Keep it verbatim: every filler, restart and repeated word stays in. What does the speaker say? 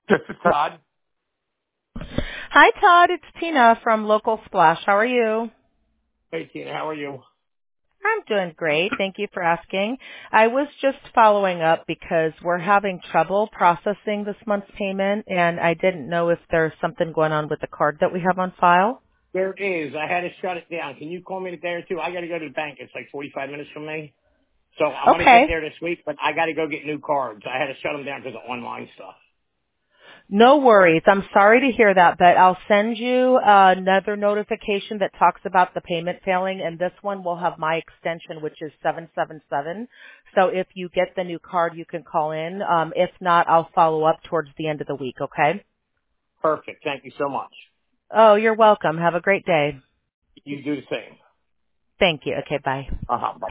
This is Todd. Hi, Todd. It's Tina from Local Splash. How are you? Hey, Tina, how are you? I'm doing great. Thank you for asking. I was just following up because we're having trouble processing this month's payment, and I didn't know if there's something going on with the card that we have on file. There is. I had to shut it down. Can you call me in a day or two? I got to go to the bank. It's like forty-five minutes from me. So I'm going to get Okay. there this week, but I got to go get new cards. I had to shut them down because of online stuff. No worries. I'm sorry to hear that, but I'll send you uh, another notification that talks about the payment failing, and this one will have my extension, which is seven seven seven. So if you get the new card, you can call in. Um, if not, I'll follow up towards the end of the week, okay? Perfect. Thank you so much. Oh, you're welcome. Have a great day. You do the same. Thank you. Okay, bye. Uh-huh. Bye.